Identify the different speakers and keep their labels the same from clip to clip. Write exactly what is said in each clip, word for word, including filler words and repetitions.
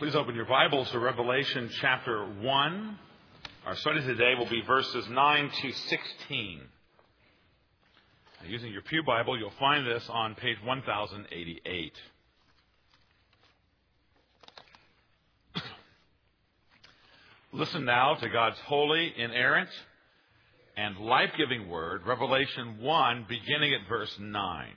Speaker 1: Please open your Bibles to Revelation chapter one. Our study today will be verses nine to sixteen. Now, using your Pew Bible, you'll find this on page one thousand eighty-eight. Listen now to God's holy, inerrant, and life-giving word, Revelation one, beginning at verse nine.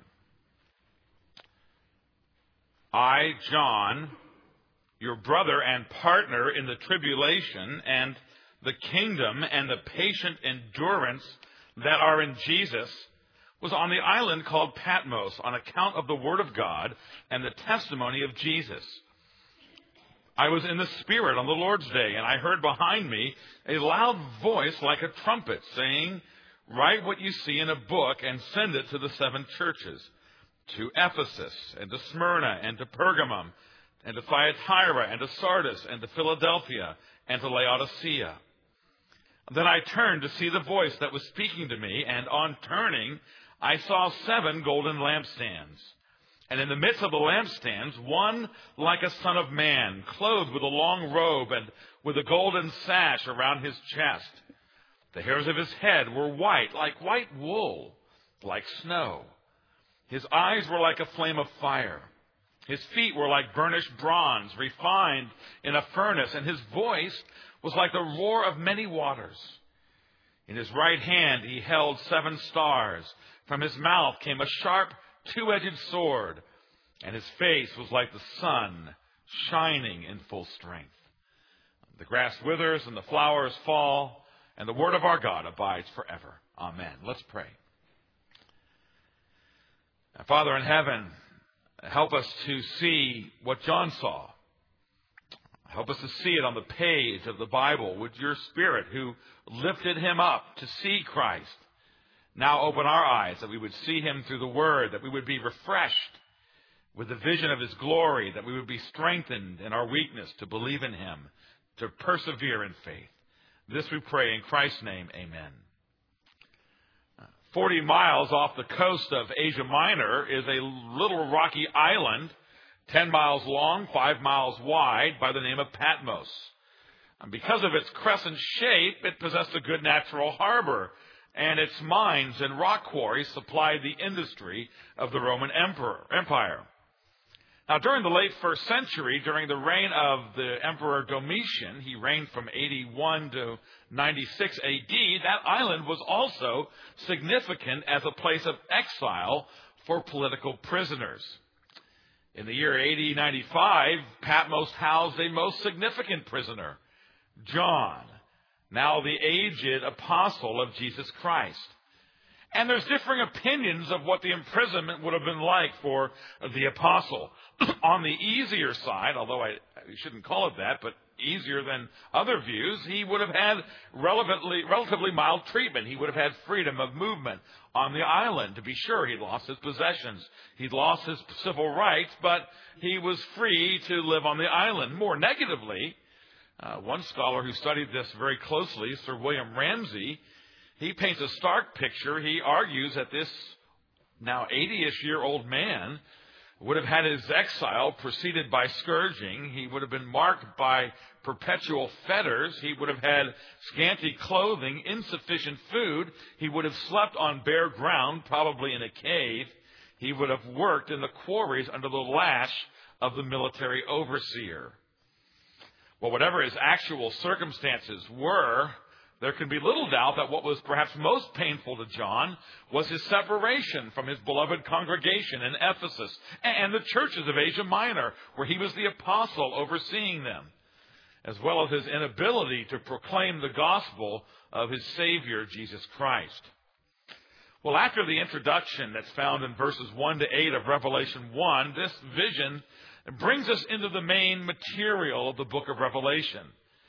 Speaker 1: I, John, your brother and partner in the tribulation and the kingdom and the patient endurance that are in Jesus, was on the island called Patmos on account of the word of God and the testimony of Jesus. I was in the Spirit on the Lord's day, and I heard behind me a loud voice like a trumpet saying, "Write what you see in a book and send it to the seven churches, to Ephesus and to Smyrna and to Pergamum, and to Thyatira, and to Sardis, and to Philadelphia, and to Laodicea." Then I turned to see the voice that was speaking to me, and on turning, I saw seven golden lampstands. And in the midst of the lampstands, one like a son of man, clothed with a long robe, and with a golden sash around his chest. The hairs of his head were white, like white wool, like snow. His eyes were like a flame of fire. His feet were like burnished bronze, refined in a furnace, and his voice was like the roar of many waters. In his right hand he held seven stars. From his mouth came a sharp, two-edged sword, and his face was like the sun, shining in full strength. The grass withers and the flowers fall, and the word of our God abides forever. Amen. Let's pray. Father in heaven, help us to see what John saw. Help us to see it on the page of the Bible with your Spirit who lifted him up to see Christ. Now open our eyes that we would see him through the Word, that we would be refreshed with the vision of his glory, that we would be strengthened in our weakness to believe in him, to persevere in faith. This we pray in Christ's name, amen. Forty miles off the coast of Asia Minor is a little rocky island, ten miles long, five miles wide, by the name of Patmos. And because of its crescent shape, it possessed a good natural harbor, and its mines and rock quarries supplied the industry of the Roman Emperor, Empire. Now, during the late first century, during the reign of the Emperor Domitian, he reigned from eighty-one to ninety-six A D, that island was also significant as a place of exile for political prisoners. In the year A D ninety-five, Patmos housed a most significant prisoner, John, now the aged apostle of Jesus Christ. And there's differing opinions of what the imprisonment would have been like for the apostle. On the easier side, although I, I shouldn't call it that, but easier than other views, he would have had relevantly, relatively mild treatment. He would have had freedom of movement on the island. To be sure, he'd lost his possessions. He'd lost his civil rights, but he was free to live on the island. More negatively, uh, one scholar who studied this very closely, Sir William Ramsay, he paints a stark picture. He argues that this now eighty-ish year old man would have had his exile preceded by scourging. He would have been marked by perpetual fetters. He would have had scanty clothing, insufficient food. He would have slept on bare ground, probably in a cave. He would have worked in the quarries under the lash of the military overseer. Well, whatever his actual circumstances were, there can be little doubt that what was perhaps most painful to John was his separation from his beloved congregation in Ephesus and the churches of Asia Minor, where he was the apostle overseeing them, as well as his inability to proclaim the gospel of his Savior, Jesus Christ. Well, after the introduction that's found in verses one to eight of Revelation one, this vision brings us into the main material of the book of Revelation.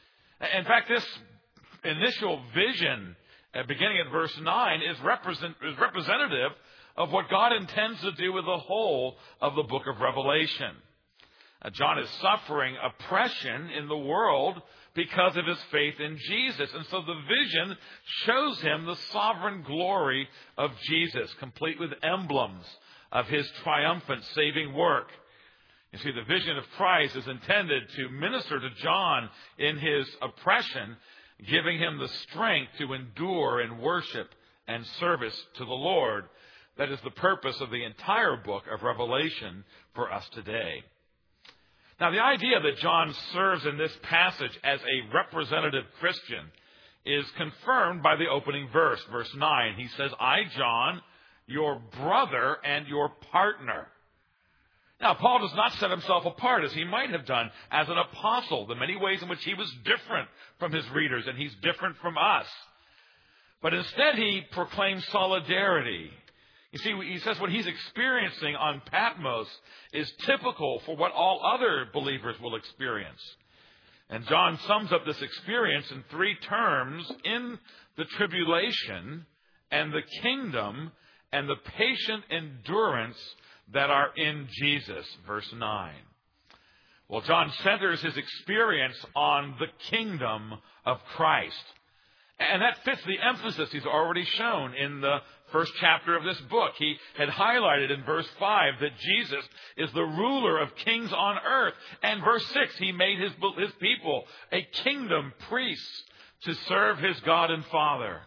Speaker 1: In fact, this initial vision, uh, beginning at verse nine, is, represent, is representative of what God intends to do with the whole of the book of Revelation. Uh, John is suffering oppression in the world because of his faith in Jesus. And so the vision shows him the sovereign glory of Jesus, complete with emblems of his triumphant saving work. You see, the vision of Christ is intended to minister to John in his oppression, giving him the strength to endure in worship and service to the Lord. That is the purpose of the entire book of Revelation for us today. Now, the idea that John serves in this passage as a representative Christian is confirmed by the opening verse, verse nine. He says, I, John, your brother and your partner. Now, Paul does not set himself apart as he might have done as an apostle, the many ways in which he was different from his readers and he's different from us. But instead, he proclaims solidarity. You see, he says what he's experiencing on Patmos is typical for what all other believers will experience. And John sums up this experience in three terms: in the tribulation and the kingdom and the patient endurance that are in Jesus, verse nine. Well, John centers his experience on the kingdom of Christ. And that fits the emphasis he's already shown in the first chapter of this book. He had highlighted in verse five that Jesus is the ruler of kings on earth. And verse six, he made his, his people a kingdom, priests, to serve his God and Father.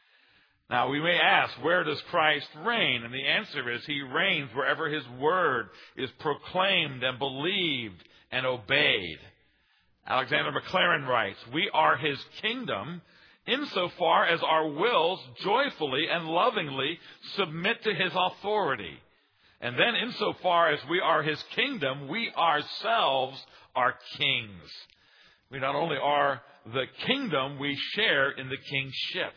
Speaker 1: Now, we may ask, where does Christ reign? And the answer is, he reigns wherever his word is proclaimed and believed and obeyed. Alexander Maclaren writes, we are his kingdom insofar as our wills joyfully and lovingly submit to his authority. And then insofar as we are his kingdom, we ourselves are kings. We not only are the kingdom, we share in the kingship.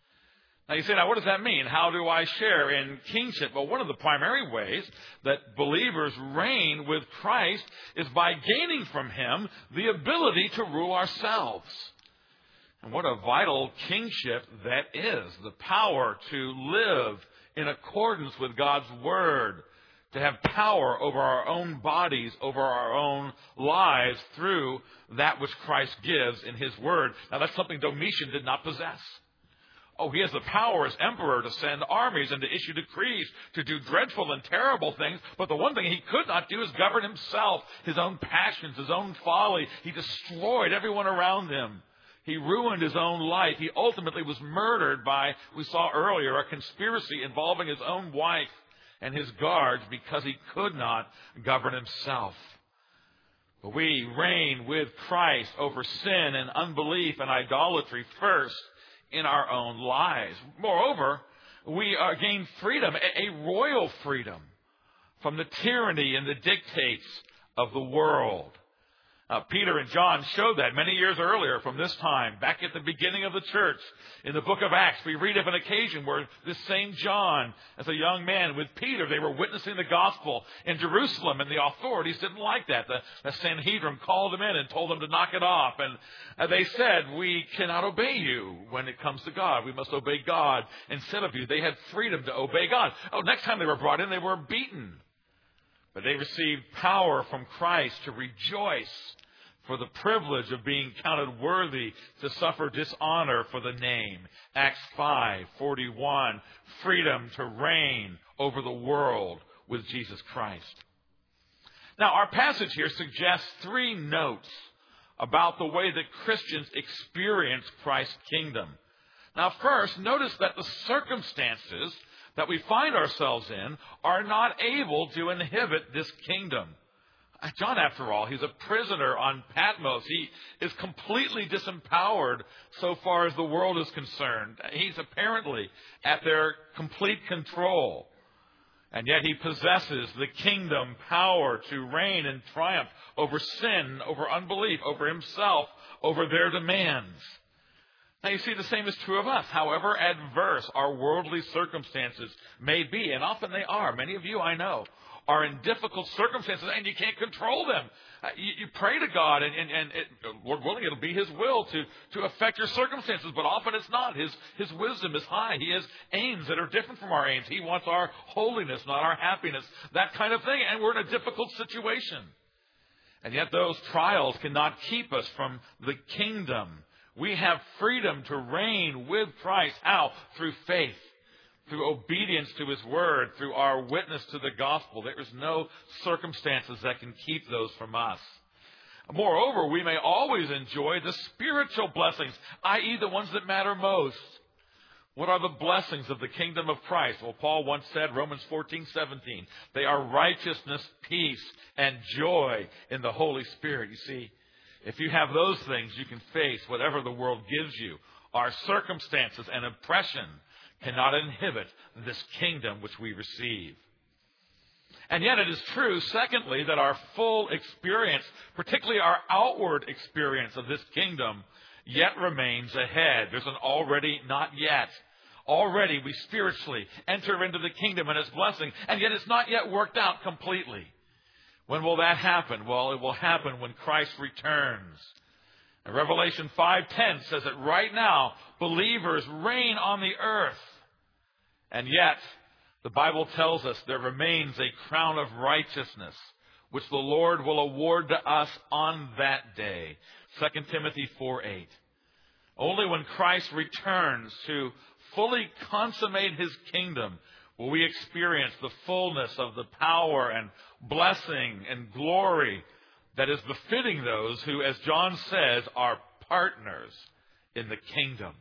Speaker 1: Now you say, now what does that mean? How do I share in kingship? Well, one of the primary ways that believers reign with Christ is by gaining from him the ability to rule ourselves. And what a vital kingship that is. The power to live in accordance with God's word, to have power over our own bodies, over our own lives through that which Christ gives in his word. Now that's something Domitian did not possess. Oh, he has the power as emperor to send armies and to issue decrees, to do dreadful and terrible things. But the one thing he could not do is govern himself, his own passions, his own folly. He destroyed everyone around him. He ruined his own life. He ultimately was murdered by, we saw earlier, a conspiracy involving his own wife and his guards because he could not govern himself. But we reign with Christ over sin and unbelief and idolatry first in our own lives. Moreover, we uh, gain freedom, a, a royal freedom from the tyranny and the dictates of the world. Uh, Peter and John showed that many years earlier from this time, back at the beginning of the church. In the book of Acts, we read of an occasion where this same John, as a young man with Peter, they were witnessing the gospel in Jerusalem, and the authorities didn't like that. The, the Sanhedrin called them in and told them to knock it off. And uh, they said, we cannot obey you when it comes to God. We must obey God instead of you. They had freedom to obey God. Oh, next time they were brought in, they were beaten. But they received power from Christ to rejoice for the privilege of being counted worthy to suffer dishonor for the name. Acts five forty-one, freedom to reign over the world with Jesus Christ. Now, our passage here suggests three notes about the way that Christians experience Christ's kingdom. Now, first, notice that the circumstances that we find ourselves in are not able to inhibit this kingdom. John, after all, he's a prisoner on Patmos. He is completely disempowered so far as the world is concerned. He's apparently at their complete control. And yet he possesses the kingdom power to reign and triumph over sin, over unbelief, over himself, over their demands. Now, you see, the same is true of us. However adverse our worldly circumstances may be, and often they are, many of you I know, are in difficult circumstances, and you can't control them. Uh, you, you pray to God, and, and, and it, Lord willing, it'll be his will to, to affect your circumstances, but often it's not. His, his wisdom is high. He has aims that are different from our aims. He wants our holiness, not our happiness, that kind of thing, and we're in a difficult situation. And yet those trials cannot keep us from the kingdom. We have freedom to reign with Christ. How? Through faith. through obedience to His Word, through our witness to the gospel. There is no circumstances that can keep those from us. Moreover, we may always enjoy the spiritual blessings, that is the ones that matter most. What are the blessings of the kingdom of Christ? Well, Paul once said, Romans fourteen seventeen, they are righteousness, peace, and joy in the Holy Spirit. You see, if you have those things, you can face whatever the world gives you. Our circumstances and oppression cannot inhibit this kingdom which we receive. And yet it is true, secondly, that our full experience, particularly our outward experience of this kingdom, yet remains ahead. There's an already, not yet. Already we spiritually enter into the kingdom and its blessing, and yet it's not yet worked out completely. When will that happen? Well, it will happen when Christ returns. And Revelation five ten says that right now, believers reign on the earth. And yet, the Bible tells us there remains a crown of righteousness, which the Lord will award to us on that day. Second Timothy four eight. Only when Christ returns to fully consummate His kingdom will we experience the fullness of the power and blessing and glory that is befitting those who, as John says, are partners in the kingdom.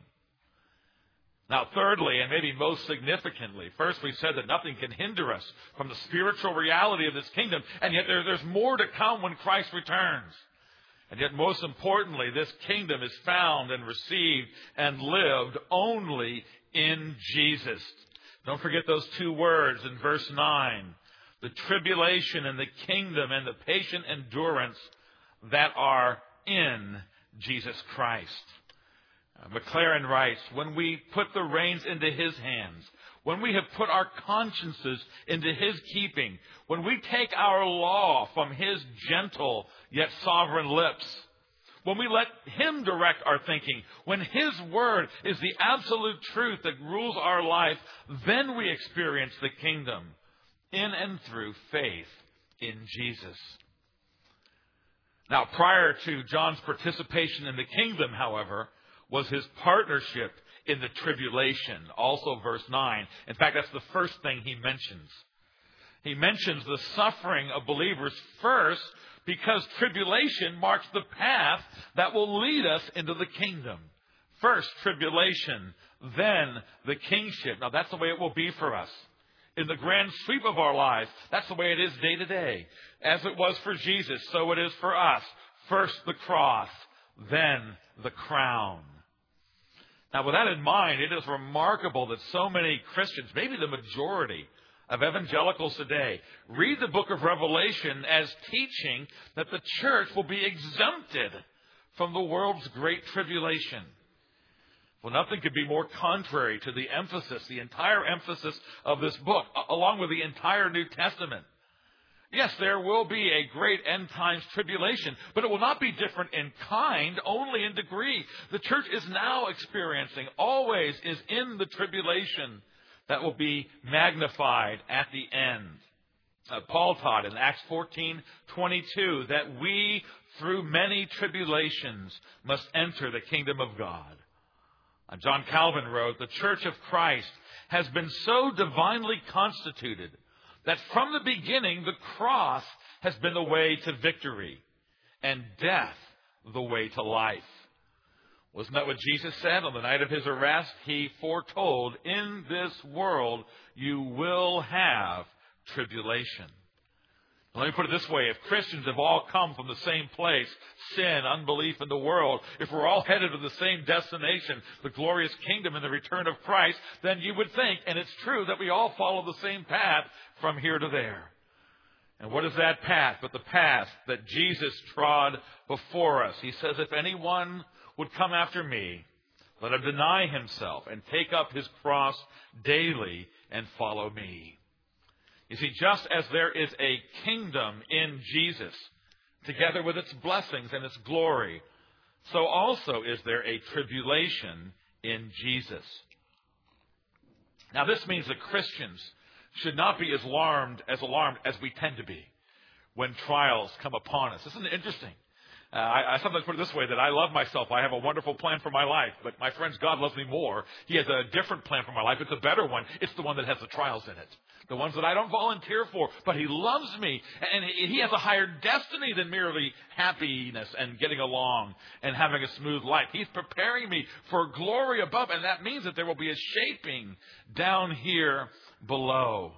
Speaker 1: Now, thirdly, and maybe most significantly, first we said that nothing can hinder us from the spiritual reality of this kingdom, and yet there, there's more to come when Christ returns. And yet, most importantly, this kingdom is found and received and lived only in Jesus. Don't forget those two words in verse nine. The tribulation and the kingdom and the patient endurance that are in Jesus Christ. Uh, McLaren writes, when we put the reins into His hands, when we have put our consciences into His keeping, when we take our law from His gentle yet sovereign lips, when we let Him direct our thinking, when His Word is the absolute truth that rules our life, then we experience the kingdom in and through faith in Jesus. Now, prior to John's participation in the kingdom, however, was his partnership in the tribulation. Also verse nine. In fact, that's the first thing he mentions. He mentions the suffering of believers first because tribulation marks the path that will lead us into the kingdom. First tribulation, then the kingship. Now that's the way it will be for us. In the grand sweep of our lives, that's the way it is day to day. As it was for Jesus, so it is for us. First the cross, then the crown. Now, with that in mind, it is remarkable that so many Christians, maybe the majority of evangelicals today, read the book of Revelation as teaching that the church will be exempted from the world's great tribulation. Well, nothing could be more contrary to the emphasis, the entire emphasis of this book, along with the entire New Testament. Yes, there will be a great end times tribulation, but it will not be different in kind, only in degree. The church is now experiencing, always is in the tribulation that will be magnified at the end. Uh, Paul taught in Acts fourteen twenty-two that we, through many tribulations, must enter the kingdom of God. Uh, John Calvin wrote, the church of Christ has been so divinely constituted that from the beginning, the cross has been the way to victory and death the way to life. Wasn't that what Jesus said on the night of His arrest? He foretold, in this world you will have tribulation. Let me put it this way. If Christians have all come from the same place, sin, unbelief in the world, if we're all headed to the same destination, the glorious kingdom and the return of Christ, then you would think, and it's true, that we all follow the same path from here to there. And what is that path but the path that Jesus trod before us? He says, if anyone would come after me, let him deny himself and take up his cross daily and follow me. You see, just as there is a kingdom in Jesus, together with its blessings and its glory, so also is there a tribulation in Jesus. Now, this means that Christians should not be as alarmed as alarmed as we tend to be when trials come upon us. Isn't it interesting Uh, I, I sometimes put it this way, that I love myself. I have a wonderful plan for my life. But my friends, God loves me more. He has a different plan for my life. It's a better one. It's the one that has the trials in it. The ones that I don't volunteer for. But He loves me. And He has a higher destiny than merely happiness and getting along and having a smooth life. He's preparing me for glory above. And that means that there will be a shaping down here below.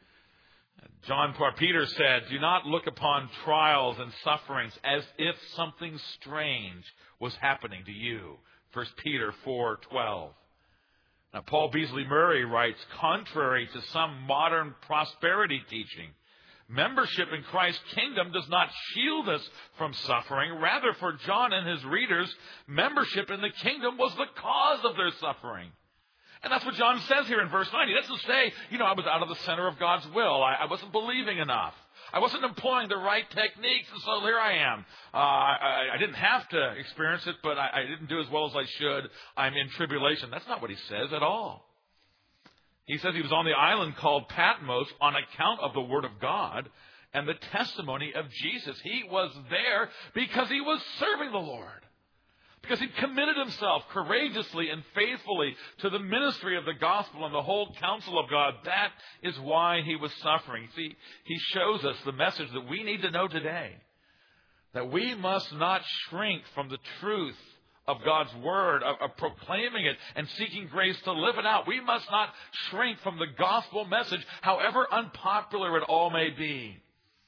Speaker 1: John Peter said, do not look upon trials and sufferings as if something strange was happening to you. First Peter four twelve. Now, Paul Beasley Murray writes, contrary to some modern prosperity teaching, membership in Christ's kingdom does not shield us from suffering. Rather, for John and his readers, membership in the kingdom was the cause of their suffering. And that's what John says here in verse nine. He doesn't say, you know, I was out of the center of God's will. I, I wasn't believing enough. I wasn't employing the right techniques, and so here I am. Uh, I, I didn't have to experience it, but I, I didn't do as well as I should. I'm in tribulation. That's not what he says at all. He says he was on the island called Patmos on account of the Word of God and the testimony of Jesus. He was there because he was serving the Lord. Because he committed himself courageously and faithfully to the ministry of the gospel and the whole counsel of God. That is why he was suffering. See, he shows us the message that we need to know today. That we must not shrink from the truth of God's word, of, of proclaiming it and seeking grace to live it out. We must not shrink from the gospel message, however unpopular it all may be.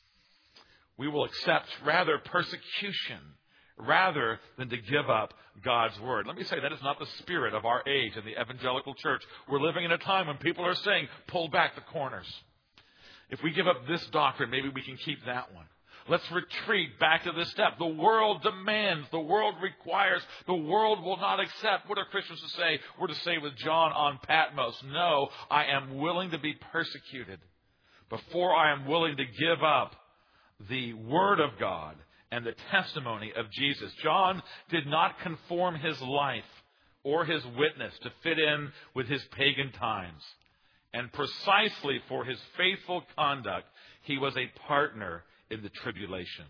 Speaker 1: We will accept rather persecution rather than to give up God's word. Let me say, that is not the spirit of our age in the evangelical church. We're living in a time when people are saying, pull back the corners. If we give up this doctrine, maybe we can keep that one. Let's retreat back to this step. The world demands, the world requires, the world will not accept. What are Christians to say? We're to say with John on Patmos, no, I am willing to be persecuted before I am willing to give up the word of God and the testimony of Jesus. John did not conform his life or his witness to fit in with his pagan times. And precisely for his faithful conduct, he was a partner in the tribulation.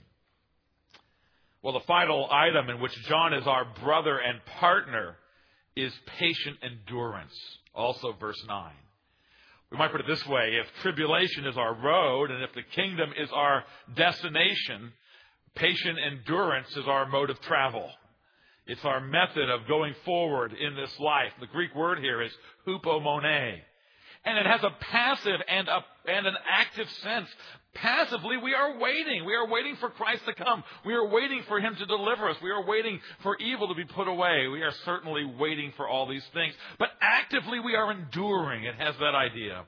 Speaker 1: Well, the final item in which John is our brother and partner is patient endurance. Also verse nine. We might put it this way. If tribulation is our road and if the kingdom is our destination, patient endurance is our mode of travel. It's our method of going forward in this life. The Greek word here is hupomone. And it has a passive and, a, and an active sense. Passively, we are waiting. We are waiting for Christ to come. We are waiting for him to deliver us. We are waiting for evil to be put away. We are certainly waiting for all these things. But actively, we are enduring. It has that idea.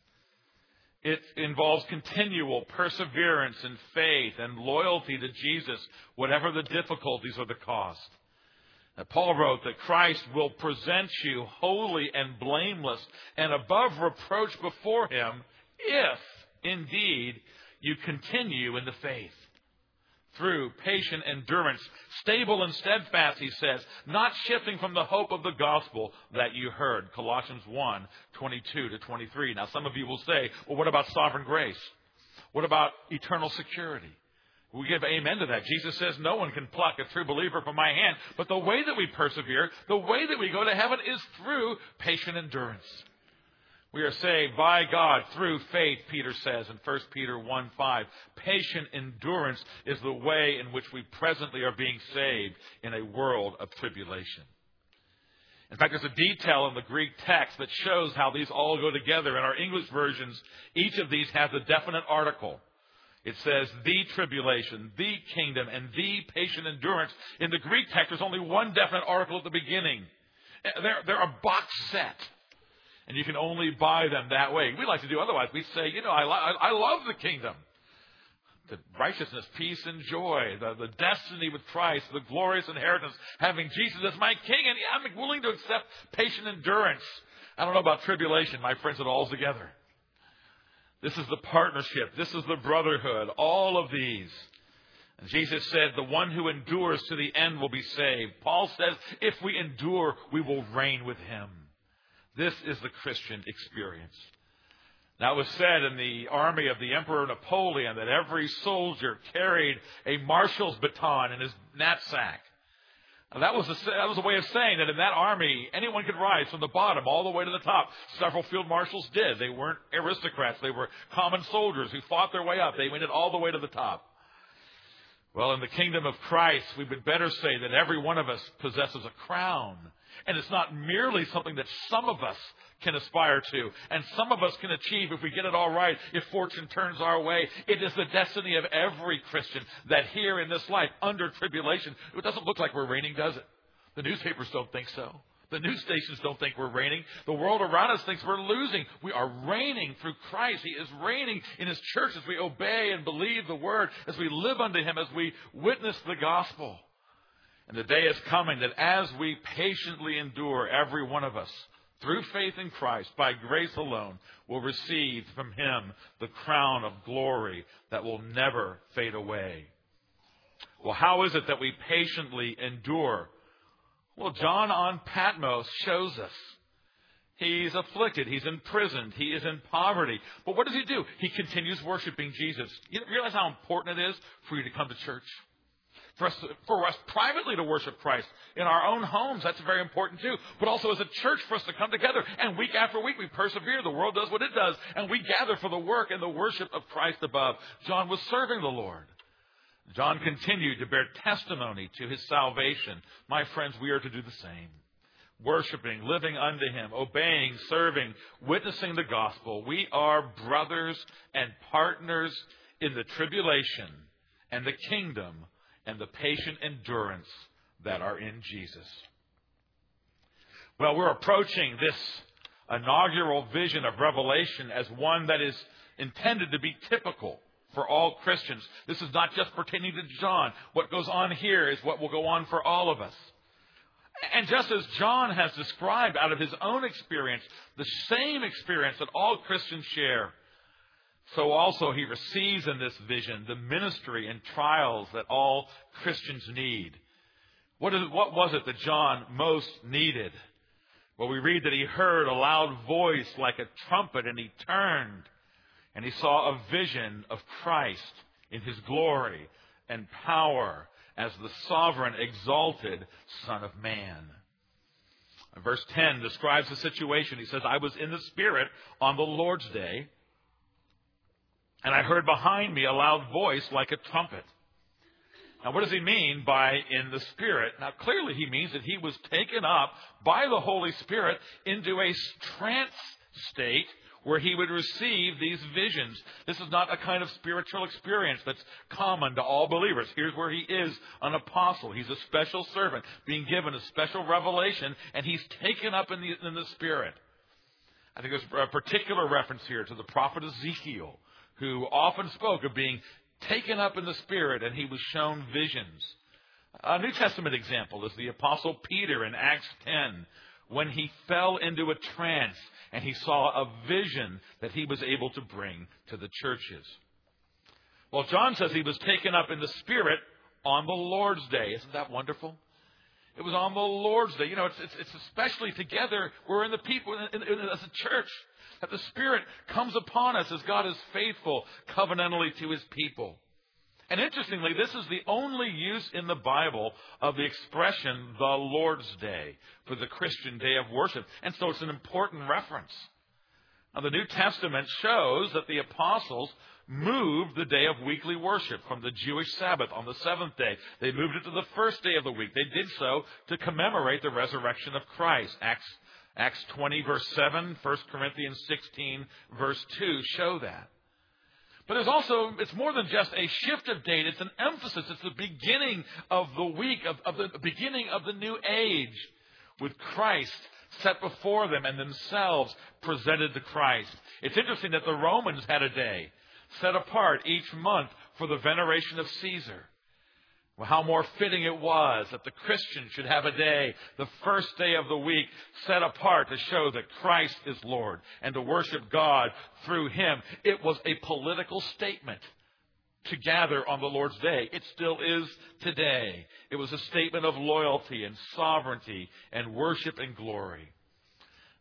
Speaker 1: It involves continual perseverance and faith and loyalty to Jesus, whatever the difficulties or the cost. Now, Paul wrote that Christ will present you holy and blameless and above reproach before him if, indeed, you continue in the faith. Through patient endurance, stable and steadfast, he says, not shifting from the hope of the gospel that you heard. Colossians one, twenty-two to twenty-three. Now, some of you will say, well, what about sovereign grace? What about eternal security? We give amen to that. Jesus says no one can pluck a true believer from my hand. But the way that we persevere, the way that we go to heaven is through patient endurance. We are saved by God through faith, Peter says in First Peter one five. Patient endurance is the way in which we presently are being saved in a world of tribulation. In fact, there's a detail in the Greek text that shows how these all go together. In our English versions, each of these has a definite article. It says the tribulation, the kingdom, and the patient endurance. In the Greek text, there's only one definite article at the beginning. They're, they're a box set. And you can only buy them that way. We like to do otherwise. We say, you know, I, lo- I love the kingdom. The righteousness, peace, and joy. The, the destiny with Christ. The glorious inheritance. Having Jesus as my king. And I'm willing to accept patient endurance. I don't know about tribulation. My friends, it all's together. This is the partnership. This is the brotherhood. All of these. And Jesus said, the one who endures to the end will be saved. Paul says, if we endure, we will reign with him. This is the Christian experience. Now, it was said in the army of the Emperor Napoleon that every soldier carried a marshal's baton in his knapsack. And that was, a, that was a way of saying that in that army, anyone could rise from the bottom all the way to the top. Several field marshals did. They weren't aristocrats. They were common soldiers who fought their way up. They made it all the way to the top. Well, in the kingdom of Christ, we would better say that every one of us possesses a crown. And it's not merely something that some of us can aspire to and some of us can achieve if we get it all right, if fortune turns our way. It is the destiny of every Christian that here in this life, under tribulation, it doesn't look like we're reigning, does it? The newspapers don't think so. The news stations don't think we're reigning. The world around us thinks we're losing. We are reigning through Christ. He is reigning in His church as we obey and believe the Word, as we live unto Him, as we witness the gospel. And the day is coming that as we patiently endure, every one of us, through faith in Christ, by grace alone, will receive from Him the crown of glory that will never fade away. Well, how is it that we patiently endure? Well, John on Patmos shows us. He's afflicted. He's imprisoned. He is in poverty. But what does he do? He continues worshiping Jesus. You realize how important it is for you to come to church? For us, for us privately to worship Christ in our own homes, that's very important too. But also as a church for us to come together and week after week we persevere. The world does what it does and we gather for the work and the worship of Christ above. John was serving the Lord. John continued to bear testimony to his salvation. My friends, we are to do the same. Worshiping, living unto Him, obeying, serving, witnessing the gospel. We are brothers and partners in the tribulation and the kingdom and the patient endurance that are in Jesus. Well, we're approaching this inaugural vision of Revelation as one that is intended to be typical for all Christians. This is not just pertaining to John. What goes on here is what will go on for all of us. And just as John has described out of his own experience, the same experience that all Christians share, so also he receives in this vision the ministry and trials that all Christians need. What, is, what was it that John most needed? Well, we read that he heard a loud voice like a trumpet, and he turned, and he saw a vision of Christ in His glory and power as the sovereign, exalted Son of Man. Verse ten describes the situation. He says, I was in the Spirit on the Lord's day, and I heard behind me a loud voice like a trumpet. Now, what does he mean by in the Spirit? Now, clearly he means that he was taken up by the Holy Spirit into a trance state where he would receive these visions. This is not a kind of spiritual experience that's common to all believers. Here's where he is an apostle. He's a special servant being given a special revelation, and he's taken up in the, in the Spirit. I think there's a particular reference here to the prophet Ezekiel, who often spoke of being taken up in the Spirit, and he was shown visions. A New Testament example is the Apostle Peter in Acts ten, when he fell into a trance and he saw a vision that he was able to bring to the churches. Well, John says he was taken up in the Spirit on the Lord's day. Isn't that wonderful? It was on the Lord's day. You know, it's, it's, it's especially together, we're in the people, in, in, in, as a church, that the Spirit comes upon us as God is faithful covenantally to His people. And interestingly, this is the only use in the Bible of the expression, the Lord's Day, for the Christian day of worship. And so it's an important reference. Now, the New Testament shows that the apostles moved the day of weekly worship from the Jewish Sabbath on the seventh day. They moved it to the first day of the week. They did so to commemorate the resurrection of Christ. Acts, Acts twenty, verse seven, First Corinthians sixteen, verse two show that. But there's also, it's more than just a shift of date. It's an emphasis. It's the beginning of the week, of, of the beginning of the new age, with Christ set before them and themselves presented to Christ. It's interesting that the Romans had a day set apart each month for the veneration of Caesar. Well, how more fitting it was that the Christian should have a day, the first day of the week, set apart to show that Christ is Lord and to worship God through Him. It was a political statement to gather on the Lord's day. It still is today. It was a statement of loyalty and sovereignty and worship and glory.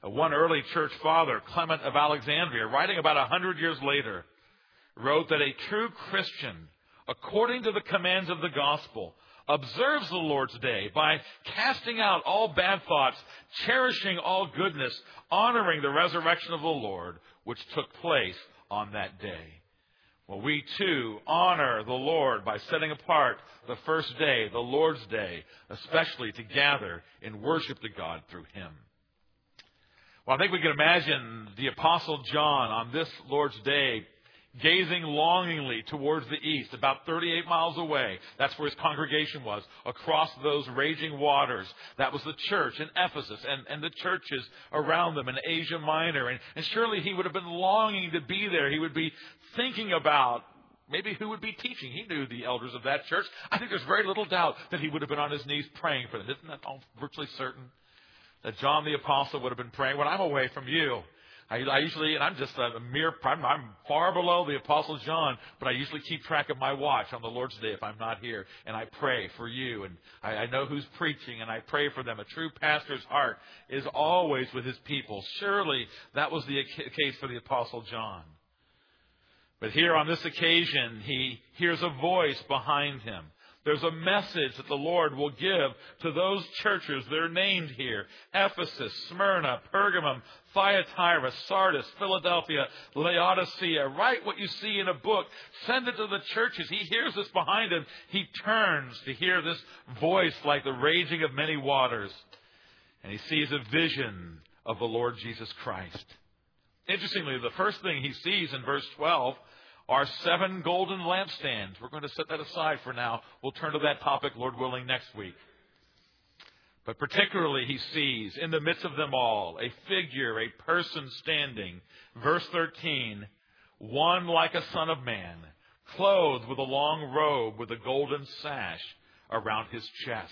Speaker 1: Uh, one early church father, Clement of Alexandria, writing about a hundred years later, wrote that a true Christian, according to the commands of the gospel, observes the Lord's day by casting out all bad thoughts, cherishing all goodness, honoring the resurrection of the Lord, which took place on that day. Well, we too honor the Lord by setting apart the first day, the Lord's Day, especially to gather in worship to God through Him. Well, I think we can imagine the Apostle John on this Lord's Day gazing longingly towards the east, about thirty-eight miles away. That's where his congregation was, across those raging waters. That was the church in Ephesus and, and the churches around them in Asia Minor. And, and surely he would have been longing to be there. He would be thinking about maybe who would be teaching. He knew the elders of that church. I think there's very little doubt that he would have been on his knees praying for them. Isn't that all virtually certain? That John the Apostle would have been praying, when I'm away from you, I, I usually, and I'm just a mere, I'm, I'm far below the Apostle John, but I usually keep track of my watch on the Lord's Day if I'm not here, and I pray for you, and I, I know who's preaching, and I pray for them. A true pastor's heart is always with his people. Surely that was the case for the Apostle John. But here on this occasion, he hears a voice behind him. There's a message that the Lord will give to those churches that are named here: Ephesus, Smyrna, Pergamum, Thyatira, Sardis, Philadelphia, Laodicea. Write what you see in a book. Send it to the churches. He hears this behind him. He turns to hear this voice like the raging of many waters. And he sees a vision of the Lord Jesus Christ. Interestingly, the first thing he sees in verse twelve are seven golden lampstands. We're going to set that aside for now. We'll turn to that topic, Lord willing, next week. But particularly he sees in the midst of them all a figure, a person standing. Verse thirteen, one like a son of man, clothed with a long robe with a golden sash around his chest.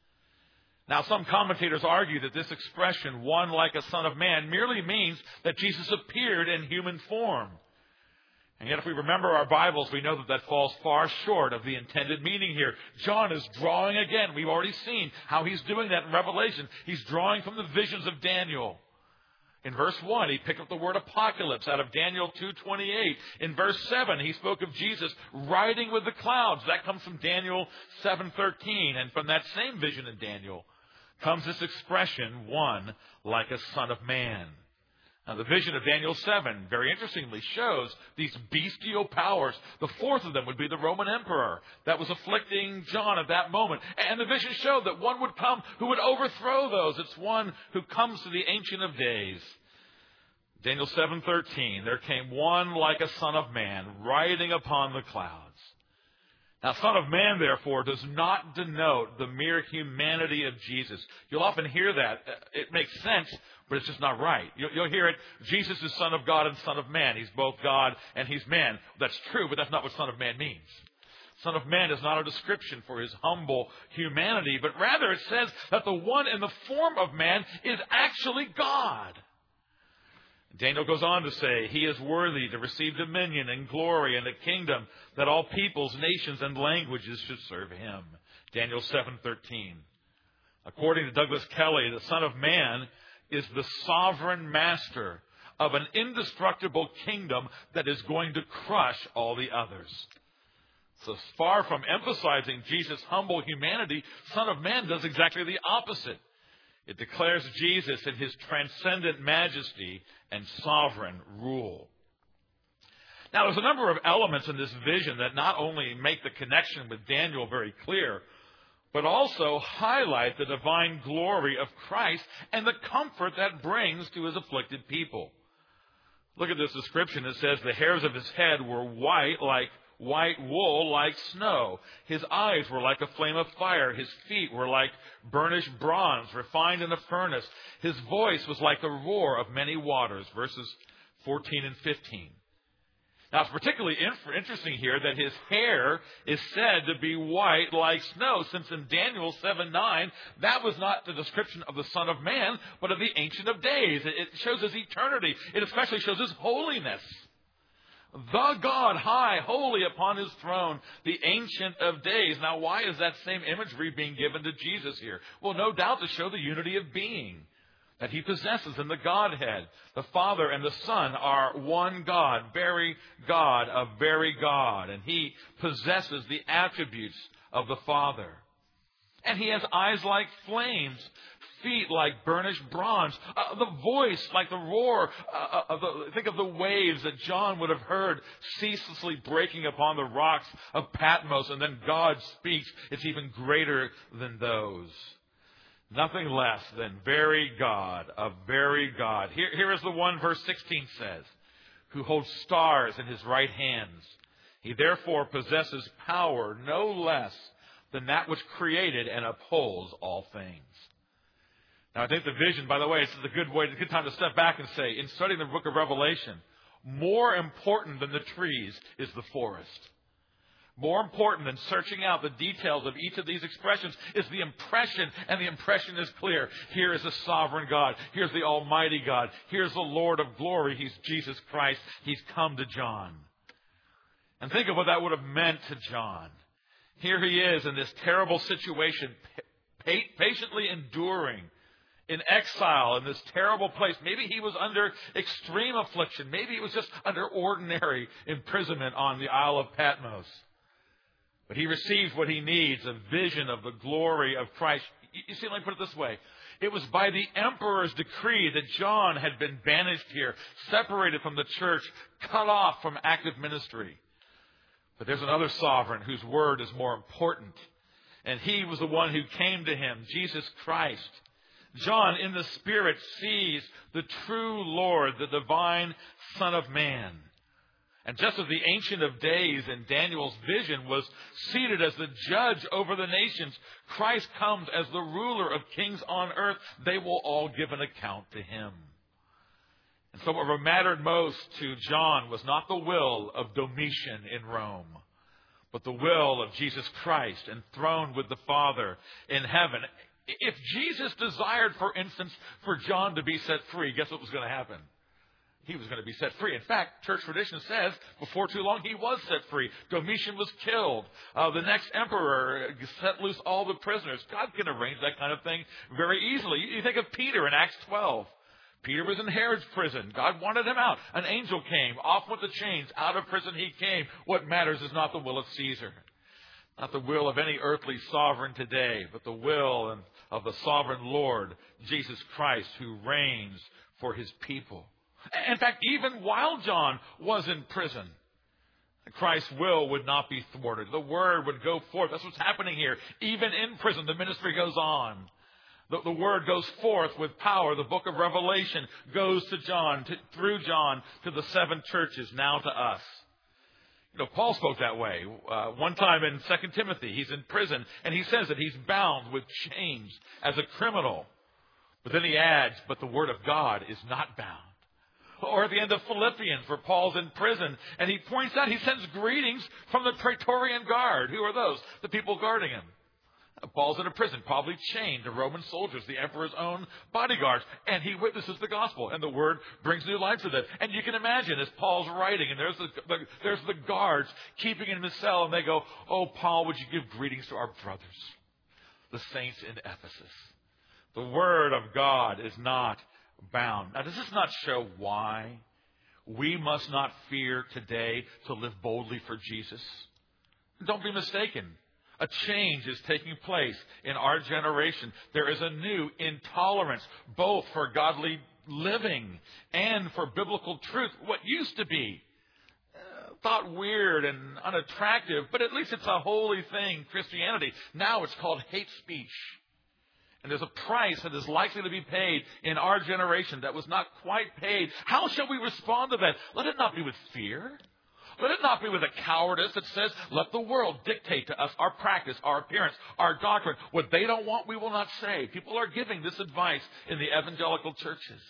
Speaker 1: Now, some commentators argue that this expression, one like a son of man, merely means that Jesus appeared in human form. And yet if we remember our Bibles, we know that that falls far short of the intended meaning here. John is drawing again. We've already seen how he's doing that in Revelation. He's drawing from the visions of Daniel. In verse one, he picked up the word apocalypse out of Daniel two twenty-eight. In verse seven, he spoke of Jesus riding with the clouds. That comes from Daniel seven thirteen. And from that same vision in Daniel comes this expression, one like a son of man. Now, the vision of Daniel seven, very interestingly, shows these bestial powers. The fourth of them would be the Roman emperor that was afflicting John at that moment. And the vision showed that one would come who would overthrow those. It's one who comes to the Ancient of Days. Daniel seven thirteen, there came one like a son of man, riding upon the clouds. Now, Son of Man, therefore, does not denote the mere humanity of Jesus. You'll often hear that. It makes sense, but it's just not right. You'll hear it, Jesus is Son of God and Son of Man. He's both God and He's man. That's true, but that's not what Son of Man means. Son of Man is not a description for His humble humanity, but rather it says that the one in the form of man is actually God. Daniel goes on to say, He is worthy to receive dominion and glory and a kingdom, that all peoples, nations, and languages should serve Him. Daniel seven thirteen. According to Douglas Kelly, the Son of Man is the sovereign master of an indestructible kingdom that is going to crush all the others. So far from emphasizing Jesus' humble humanity, Son of Man does exactly the opposite. It declares Jesus in His transcendent majesty and sovereign rule. Now, there's a number of elements in this vision that not only make the connection with Daniel very clear, but also highlight the divine glory of Christ and the comfort that brings to His afflicted people. Look at this description. It says, the hairs of His head were white like white wool, like snow. His eyes were like a flame of fire. His feet were like burnished bronze, refined in a furnace. His voice was like the roar of many waters. Verses fourteen and fifteen. Now, it's particularly interesting here that his hair is said to be white like snow, since in Daniel seven nine, that was not the description of the Son of Man, but of the Ancient of Days. It shows His eternity. It especially shows His holiness. The God high, holy upon His throne, the Ancient of Days. Now, why is that same imagery being given to Jesus here? Well, no doubt to show the unity of being. that he possesses in the Godhead. The Father and the Son are one God, very God of very God. And he possesses the attributes of the Father. And he has eyes like flames, feet like burnished bronze, uh, the voice like the roar. Uh, of the, think of the waves that John would have heard ceaselessly breaking upon the rocks of Patmos. And then God speaks. It's even greater than those. Nothing less than very God, of very God. Here, here is the one verse sixteen says, who holds stars in his right hands. He therefore possesses power no less than that which created and upholds all things. Now I think the vision, by the way, this is a good way, a good time to step back and say, in studying the book of Revelation, more important than the trees is the forest. More important than searching out the details of each of these expressions is the impression, and the impression is clear. Here is a sovereign God. Here's the Almighty God. Here's the Lord of glory. He's Jesus Christ. He's come to John. And think of what that would have meant to John. Here he is in this terrible situation, patiently enduring, in exile in this terrible place. Maybe he was under extreme affliction. Maybe he was just under ordinary imprisonment on the Isle of Patmos. But he receives what he needs, a vision of the glory of Christ. You see, let me put it this way. It was by the emperor's decree that John had been banished here, separated from the church, cut off from active ministry. But there's another sovereign whose word is more important. And he was the one who came to him, Jesus Christ. John, in the Spirit, sees the true Lord, the divine Son of Man. And just as the Ancient of Days in Daniel's vision was seated as the judge over the nations, Christ comes as the ruler of kings on earth. They will all give an account to him. And so what mattered most to John was not the will of Domitian in Rome, but the will of Jesus Christ, enthroned with the Father in heaven. If Jesus desired, for instance, for John to be set free, guess what was going to happen? He was going to be set free. In fact, church tradition says before too long he was set free. Domitian was killed. Uh, the next emperor set loose all the prisoners. God can arrange that kind of thing very easily. You think of Peter in Acts twelve. Peter was in Herod's prison. God wanted him out. An angel came. Off with the chains. Out of prison he came. What matters is not the will of Caesar. Not the will of any earthly sovereign today, but the will of the sovereign Lord, Jesus Christ, who reigns for his people. In fact, even while John was in prison, Christ's will would not be thwarted. The word would go forth. That's what's happening here. Even in prison, the ministry goes on. The, the word goes forth with power. The book of Revelation goes to John, to, through John, to the seven churches, now to us. You know, Paul spoke that way. Uh, one time in Second Timothy, he's in prison, and he says that he's bound with chains as a criminal. But then he adds, but the word of God is not bound. Or at the end of Philippians, where Paul's in prison, and he points out, he sends greetings from the Praetorian Guard. Who are those? The people guarding him. Paul's in a prison, probably chained to Roman soldiers, the emperor's own bodyguards, and he witnesses the gospel, and the word brings new life to them. And you can imagine, as Paul's writing, and there's the, the, there's the guards keeping him in the cell, and they go, oh, Paul, would you give greetings to our brothers, the saints in Ephesus? The word of God is not bound. Now, does this not show why we must not fear today to live boldly for Jesus? Don't be mistaken. A change is taking place in our generation. There is a new intolerance, both for godly living and for biblical truth. What used to be uh, thought weird and unattractive, but at least it's a holy thing, Christianity. Now it's called hate speech. And there's a price that is likely to be paid in our generation that was not quite paid. How shall we respond to that? Let it not be with fear. Let it not be with a cowardice that says, let the world dictate to us our practice, our appearance, our doctrine. What they don't want, we will not say. People are giving this advice in the evangelical churches.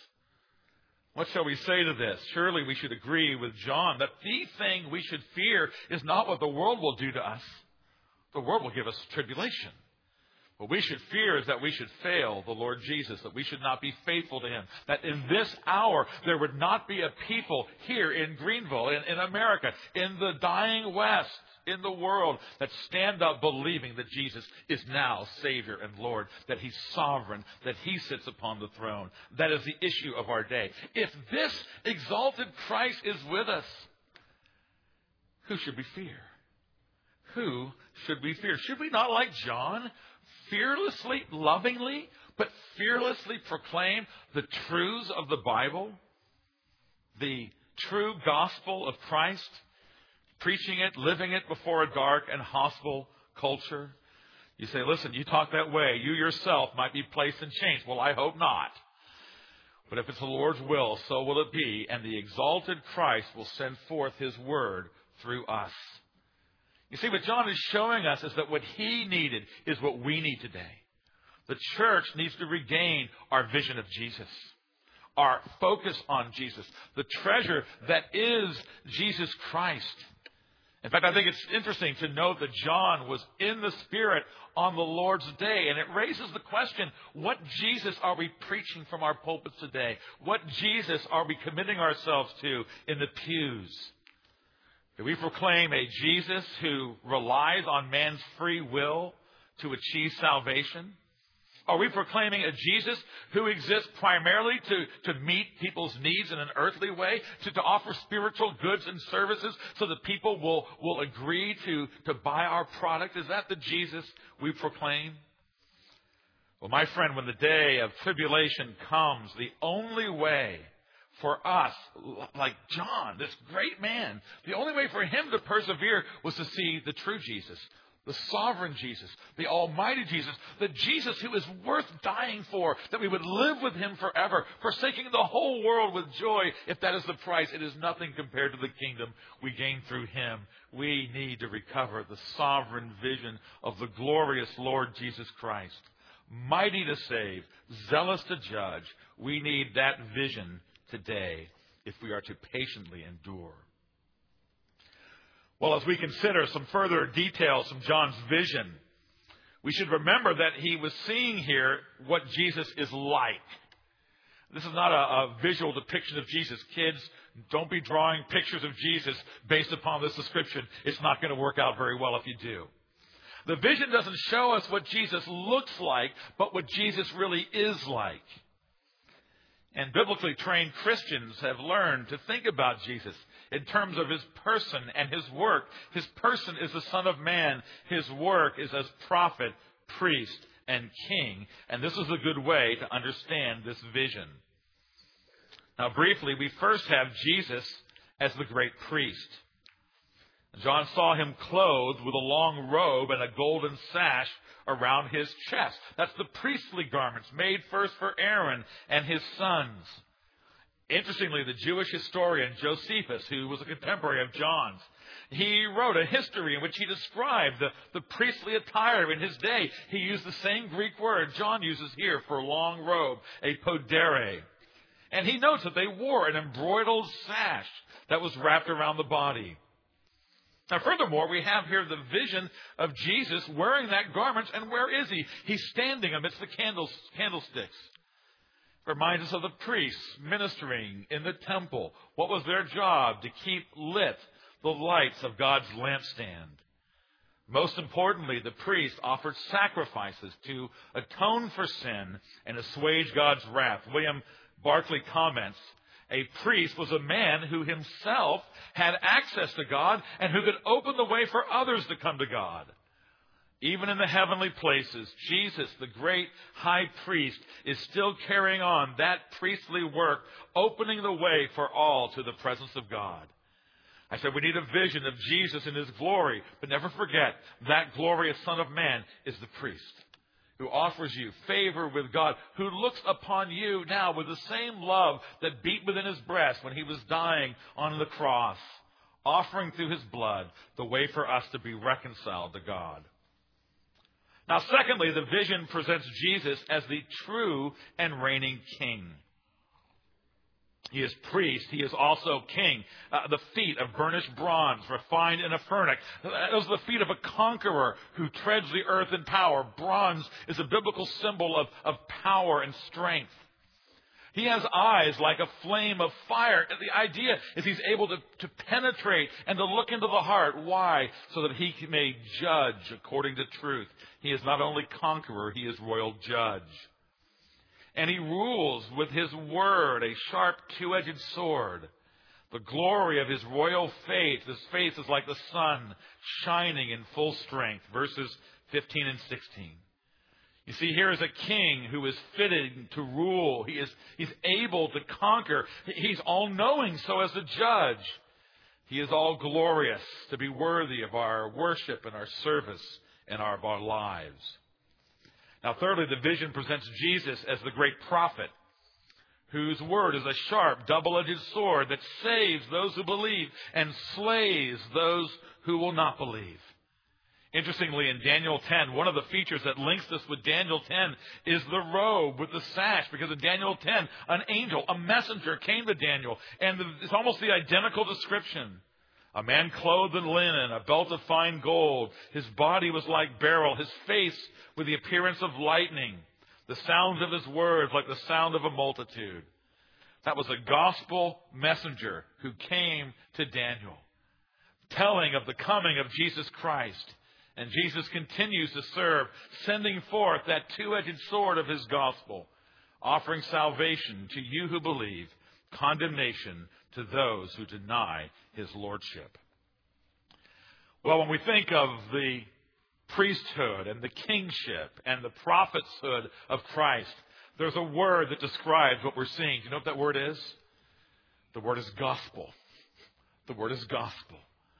Speaker 1: What shall we say to this? Surely we should agree with John that the thing we should fear is not what the world will do to us. The world will give us tribulation. What we should fear is that we should fail the Lord Jesus, that we should not be faithful to him, that in this hour there would not be a people here in Greenville, in, in America, in the dying West, in the world that stand up believing that Jesus is now Savior and Lord, that He's sovereign, that He sits upon the throne. That is the issue of our day. If this exalted Christ is with us, who should we fear? Who should we fear? Should we not, like John, fearlessly, lovingly, but fearlessly proclaim the truths of the Bible? The true gospel of Christ, preaching it, living it before a dark and hostile culture. You say, listen, you talk that way, you yourself might be placed in chains. Well, I hope not. But if it's the Lord's will, so will it be, and the exalted Christ will send forth His word through us. You see, what John is showing us is that what he needed is what we need today. The church needs to regain our vision of Jesus, our focus on Jesus, the treasure that is Jesus Christ. In fact, I think it's interesting to note that John was in the Spirit on the Lord's day. And it raises the question, what Jesus are we preaching from our pulpits today? What Jesus are we committing ourselves to in the pews? Do we proclaim a Jesus who relies on man's free will to achieve salvation? Are we proclaiming a Jesus who exists primarily to, to meet people's needs in an earthly way, to, to offer spiritual goods and services so that people will, will agree to, to buy our product? Is that the Jesus we proclaim? Well, my friend, when the day of tribulation comes, the only way for us, like John, this great man, the only way for him to persevere was to see the true Jesus, the sovereign Jesus, the almighty Jesus, the Jesus who is worth dying for, that we would live with Him forever, forsaking the whole world with joy. If that is the price, it is nothing compared to the kingdom we gain through Him. We need to recover the sovereign vision of the glorious Lord Jesus Christ, mighty to save, zealous to judge. We need that vision today if we are to patiently endure. Well, as we consider some further details from John's vision, we should remember that he was seeing here what Jesus is like. This is not a, a visual depiction of Jesus. Kids, don't be drawing pictures of Jesus based upon this description. It's not going to work out very well if you do. The vision doesn't show us what Jesus looks like, but what Jesus really is like. And biblically trained Christians have learned to think about Jesus in terms of His person and His work. His person is the Son of Man. His work is as prophet, priest, and king. And this is a good way to understand this vision. Now, briefly, we first have Jesus as the great priest. John saw Him clothed with a long robe and a golden sash around His chest. That's the priestly garments made first for Aaron and his sons. Interestingly, the Jewish historian Josephus, who was a contemporary of John's, he wrote a history in which he described the, the priestly attire in his day. He used the same Greek word John uses here for long robe, a podere. And he notes that they wore an embroidered sash that was wrapped around the body. Now, furthermore, we have here the vision of Jesus wearing that garment. And where is He? He's standing amidst the candles, candlesticks. It reminds us of the priests ministering in the temple. What was their job? To keep lit the lights of God's lampstand. Most importantly, the priests offered sacrifices to atone for sin and assuage God's wrath. William Barclay comments, a priest was a man who himself had access to God and who could open the way for others to come to God. Even in the heavenly places, Jesus, the great high priest, is still carrying on that priestly work, opening the way for all to the presence of God. I said we need a vision of Jesus in His glory, but never forget that glorious Son of Man is the priest, who offers you favor with God, who looks upon you now with the same love that beat within His breast when He was dying on the cross, offering through His blood the way for us to be reconciled to God. Now, secondly, the vision presents Jesus as the true and reigning King. He is priest. He is also king. Uh, the feet of burnished bronze, refined in a furnace. Those are the feet of a conqueror who treads the earth in power. Bronze is a biblical symbol of, of power and strength. He has eyes like a flame of fire. And the idea is he's able to, to penetrate and to look into the heart. Why? So that he may judge according to truth. He is not only conqueror, he is royal judge. And he rules with his word, a sharp two-edged sword. The glory of his royal face, his face is like the sun shining in full strength. Verses fifteen and sixteen. You see, here is a king who is fitted to rule. He is, he's able to conquer. He's all-knowing so as a judge. He is all glorious to be worthy of our worship and our service and our, our lives. Now, thirdly, the vision presents Jesus as the great prophet, whose word is a sharp, double-edged sword that saves those who believe and slays those who will not believe. Interestingly, in Daniel ten, one of the features that links this with Daniel ten is the robe with the sash, because in Daniel ten, an angel, a messenger, came to Daniel, and it's almost the identical description. A man clothed in linen, a belt of fine gold. His body was like beryl, his face with the appearance of lightning, the sounds of his words like the sound of a multitude. That was a gospel messenger who came to Daniel, telling of the coming of Jesus Christ. And Jesus continues to serve, sending forth that two-edged sword of his gospel, offering salvation to you who believe, condemnation to those who deny his lordship. Well, when we think of the priesthood and the kingship and the prophethood of Christ, there's a word that describes what we're seeing. Do you know what that word is? The word is gospel. The word is gospel.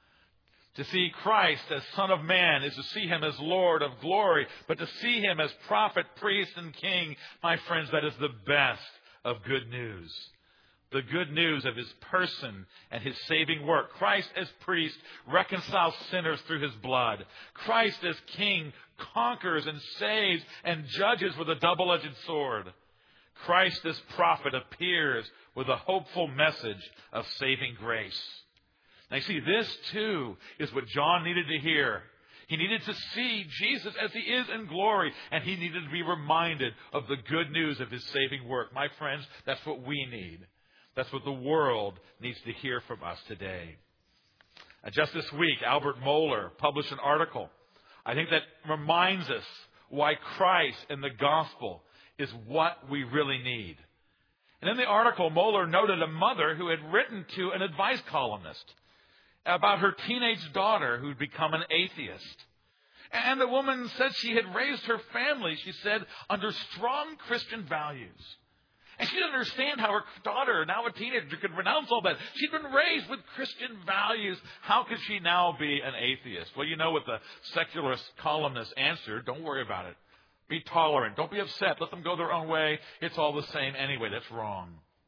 Speaker 1: To see Christ as Son of Man is to see him as Lord of glory, but to see him as prophet, priest, and king, my friends, that is the best of good news. The good news of his person and his saving work. Christ as priest reconciles sinners through his blood. Christ as king conquers and saves and judges with a double-edged sword. Christ as prophet appears with a hopeful message of saving grace. Now, you see, this too is what John needed to hear. He needed to see Jesus as he is in glory, and he needed to be reminded of the good news of his saving work. My friends, that's what we need. That's what the world needs to hear from us today. Uh, just this week, Albert Mohler published an article, I think, that reminds us why Christ and the gospel is what we really need. And in the article, Mohler noted a mother who had written to an advice columnist about her teenage daughter who'd become an atheist. And the woman said she had raised her family, she said, under strong Christian values. And she didn't understand how her daughter, now a teenager, could renounce all that. She'd been raised with Christian values. How could she now be an atheist? Well, you know what the secularist columnist answered. Don't worry about it. Be tolerant. Don't be upset. Let them go their own way. It's all the same anyway. That's wrong.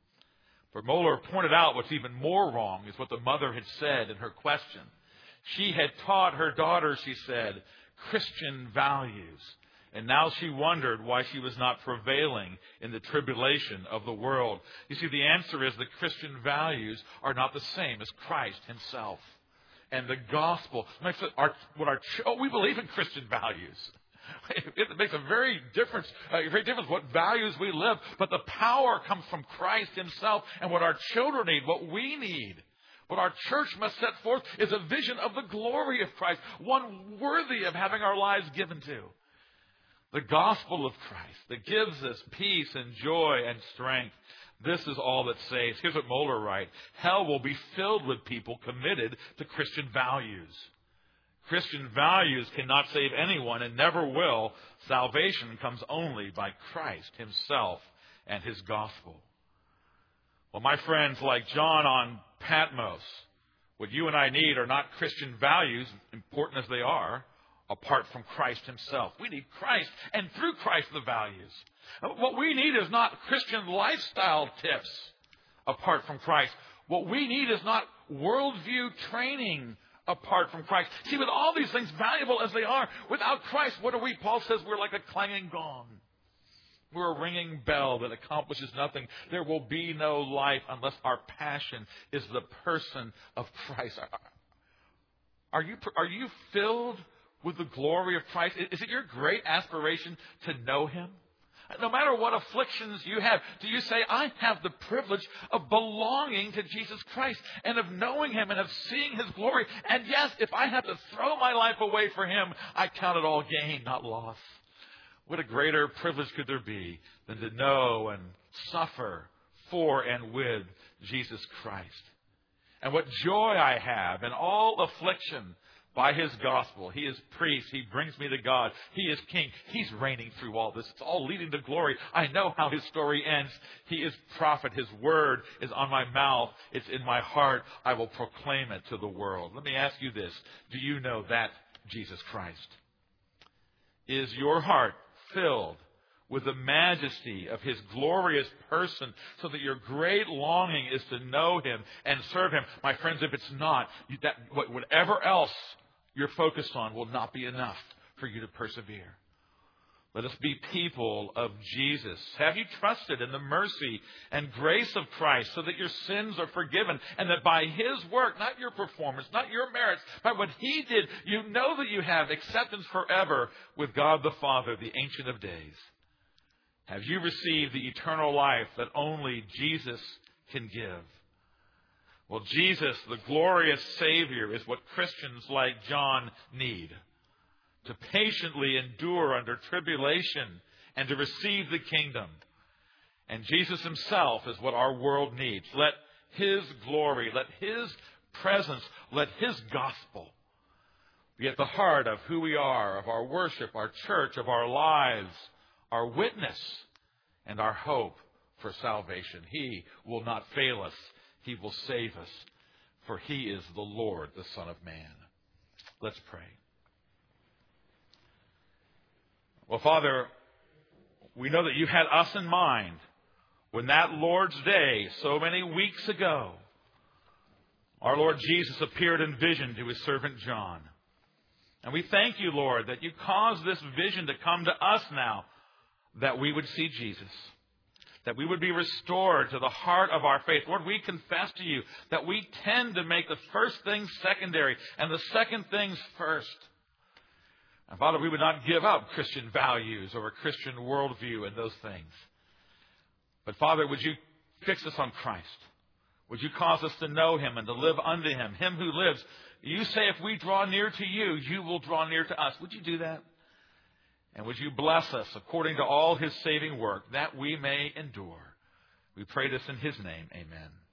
Speaker 1: But Mohler pointed out what's even more wrong is what the mother had said in her question. She had taught her daughter, she said, Christian values. And now she wondered why she was not prevailing in the tribulation of the world. You see, the answer is that Christian values are not the same as Christ himself. And the gospel, our, what our, oh, we believe in Christian values. It makes a very difference, a very difference what values we live. But the power comes from Christ himself. And what our children need, what we need, what our church must set forth is a vision of the glory of Christ, one worthy of having our lives given to. The gospel of Christ that gives us peace and joy and strength. This is all that saves. Here's what Mohler writes. Hell will be filled with people committed to Christian values. Christian values cannot save anyone and never will. Salvation comes only by Christ himself and his gospel. Well, my friends, like John on Patmos, what you and I need are not Christian values, important as they are, apart from Christ himself. We need Christ, and through Christ the values. What we need is not Christian lifestyle tips apart from Christ. What we need is not worldview training apart from Christ. See, with all these things, valuable as they are, without Christ, what are we? Paul says we're like a clanging gong. We're a ringing bell that accomplishes nothing. There will be no life unless our passion is the person of Christ. Are you, are you filled with the glory of Christ? Is it your great aspiration to know him? No matter what afflictions you have, do you say, I have the privilege of belonging to Jesus Christ and of knowing Him and of seeing His glory? And yes, if I have to throw my life away for Him, I count it all gain, not loss. What a greater privilege could there be than to know and suffer for and with Jesus Christ? And what joy I have in all affliction by His gospel. He is priest. He brings me to God. He is king. He's reigning through all this. It's all leading to glory. I know how His story ends. He is prophet. His word is on my mouth. It's in my heart. I will proclaim it to the world. Let me ask you this. Do you know that Jesus Christ? Is your heart filled with the majesty of His glorious person, so that your great longing is to know Him and serve Him? My friends, if it's not, that whatever else you're focused on will not be enough for you to persevere. Let us be people of Jesus. Have you trusted in the mercy and grace of Christ so that your sins are forgiven, and that by His work, not your performance, not your merits, by what He did, you know that you have acceptance forever with God the Father, the Ancient of Days? Have you received the eternal life that only Jesus can give? Well, Jesus, the glorious Savior, is what Christians like John need. To patiently endure under tribulation and to receive the kingdom. And Jesus Himself is what our world needs. Let His glory, let His presence, let His gospel be at the heart of who we are, of our worship, our church, of our lives, our witness, and our hope for salvation. He will not fail us. He will save us, for He is the Lord, the Son of Man. Let's pray. Well, Father, we know that You had us in mind when that Lord's Day, so many weeks ago, our Lord Jesus appeared in vision to His servant John. And we thank You, Lord, that You caused this vision to come to us now, that we would see Jesus, that we would be restored to the heart of our faith. Lord, we confess to You that we tend to make the first things secondary and the second things first. And Father, we would not give up Christian values or a Christian worldview and those things. But Father, would You fix us on Christ? Would You cause us to know Him and to live unto Him, Him who lives? You say if we draw near to You, You will draw near to us. Would You do that? And would You bless us according to all His saving work, that we may endure? We pray this in His name. Amen.